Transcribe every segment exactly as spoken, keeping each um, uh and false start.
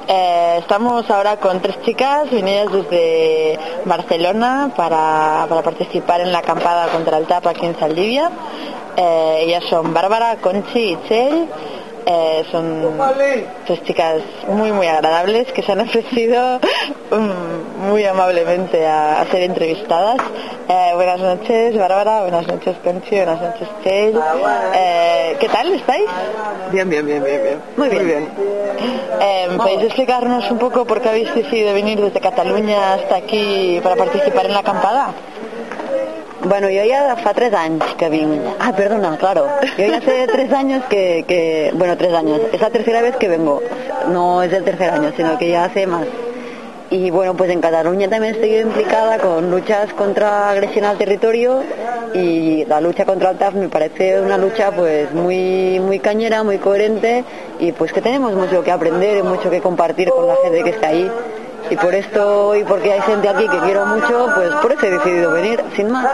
Eh, estamos ahora con tres chicas venidas desde Barcelona para, para participar en la acampada contra el T A P aquí en Zaldivia. Eh, ellas son Bárbara, Conchi y Txell. Eh, son tres chicas muy muy agradables que se han ofrecido um, muy amablemente a, a ser entrevistadas. Eh, buenas noches Bárbara, buenas noches Conchi, buenas noches Txell. Eh, ¿Qué tal estáis? Bien, bien, bien, bien, bien. Muy bien. Muy bien. Eh, ¿Podéis explicarnos un poco por qué habéis decidido venir desde Cataluña hasta aquí para participar en la acampada? Bueno, yo ya fa tres años que vengo. Ah, perdona, claro. Yo ya hace tres años que, que... Bueno, tres años. Es la tercera vez que vengo. No es el tercer año, sino que ya hace más. Y bueno, pues en Cataluña también estoy implicada con luchas contra agresión al territorio, y la lucha contra el T A P me parece una lucha pues muy muy cañera, muy coherente, y pues que tenemos mucho que aprender y mucho que compartir con la gente que está ahí. Y por esto, y porque hay gente aquí que quiero mucho, pues por eso he decidido venir, sin más.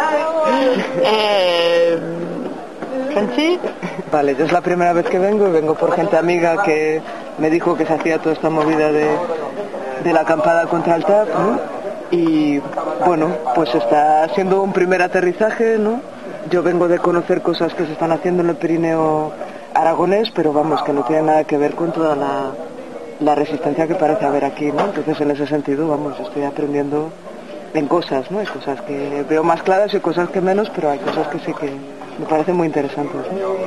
Eh, ¿Conchi? Vale, yo es la primera vez que vengo y vengo por gente amiga que me dijo que se hacía toda esta movida de, de la acampada contra el T A P, ¿no? Y bueno, pues está siendo un primer aterrizaje, ¿no? Yo vengo de conocer cosas que se están haciendo en el Pirineo aragonés, pero vamos, que no tiene nada que ver con toda la... la resistencia que parece haber aquí, ¿no? Entonces en ese sentido, vamos, estoy aprendiendo en cosas, ¿no? Hay cosas que veo más claras y cosas que menos, pero hay cosas que sí que me parecen muy interesantes,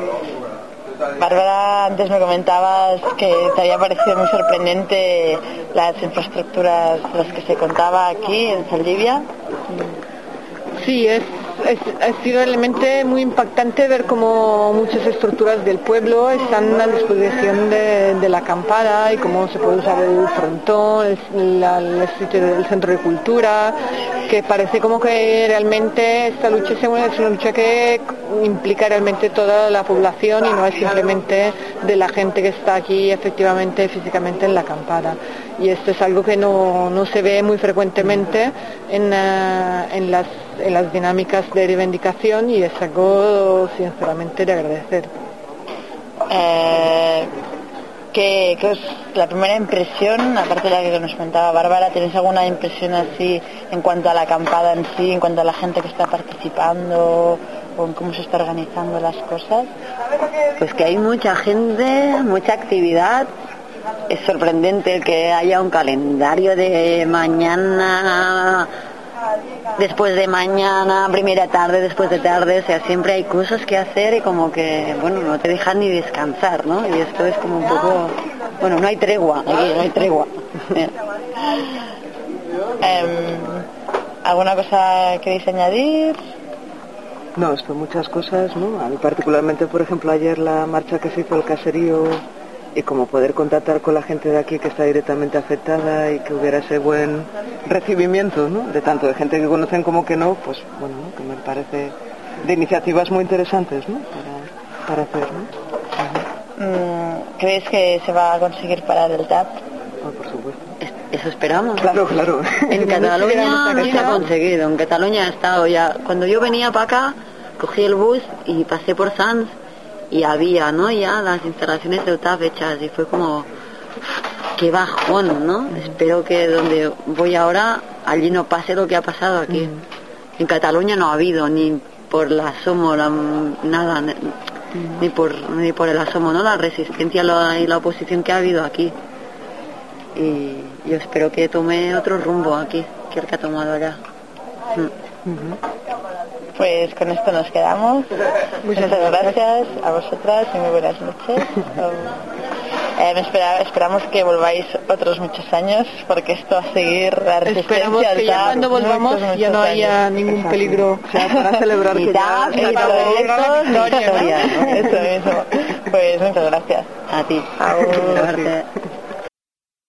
¿no? Bárbara, antes me comentabas que te había parecido muy sorprendente las infraestructuras de las que se contaba aquí en Zaldivia. Sí, es, es, ha sido realmente muy impactante ver cómo muchas estructuras del pueblo están a disposición de, de la acampada, y cómo se puede usar el frontón, el, la, el sitio del centro de cultura, que parece como que realmente esta lucha es una lucha que implica realmente toda la población y no es simplemente de la gente que está aquí efectivamente físicamente en la acampada. Y esto es algo que no, no se ve muy frecuentemente en, uh, en, las, en las dinámicas de reivindicación, y es algo sinceramente de agradecer. Eh, ¿qué, qué es la primera impresión, aparte de la que nos comentaba Bárbara? ¿Tenéis alguna impresión así en cuanto a la acampada en sí, en cuanto a la gente que está participando o en cómo se está organizando las cosas? Pues que hay mucha gente, mucha actividad. Es sorprendente que haya un calendario de mañana, después de mañana, primera tarde, después de tarde. O sea, siempre hay cosas que hacer y como que, bueno, no te dejan ni descansar, ¿no? Y esto es como un poco... Bueno, no hay tregua, aquí no hay tregua. eh, ¿Alguna cosa queréis añadir? No, esto muchas cosas, ¿no? A mí particularmente, por ejemplo, ayer la marcha que se hizo al caserío, y como poder contactar con la gente de aquí que está directamente afectada y que hubiera ese buen recibimiento, ¿no? De tanto de gente que conocen como que no, pues bueno, ¿no? Que me parece de iniciativas muy interesantes, ¿no? Para, para hacer, ¿no? Uh-huh. ¿Crees que se va a conseguir parar el T A P? Oh, por supuesto. Eso esperamos. Claro, claro. En Cataluña no se ha conseguido. En Cataluña ha estado ya. Cuando yo venía para acá, cogí el bus y pasé por Sants, y había, ¿no? Ya las instalaciones del T A P hechas, y fue como qué bajón, ¿no? Mm. Espero que donde voy ahora allí no pase lo que ha pasado aquí. Mm. En Cataluña no ha habido ni por el asomo la, nada, mm. ni por ni por el asomo, ¿no? La resistencia la, y la oposición que ha habido aquí. Y yo espero que tome otro rumbo aquí que el que ha tomado allá. Mm. Uh-huh. Pues con esto nos quedamos. Muchas gracias a vosotras y muy buenas noches. Eh, espera, esperamos que volváis otros muchos años, porque esto va a seguir la resistencia. Esperamos que ya cuando volvamos muchos, muchos ya no haya años. Ningún peligro. O sea, para celebrar que ya y para celebrar la victoria, ¿no? Eso mismo. Pues muchas gracias. A ti. Agur.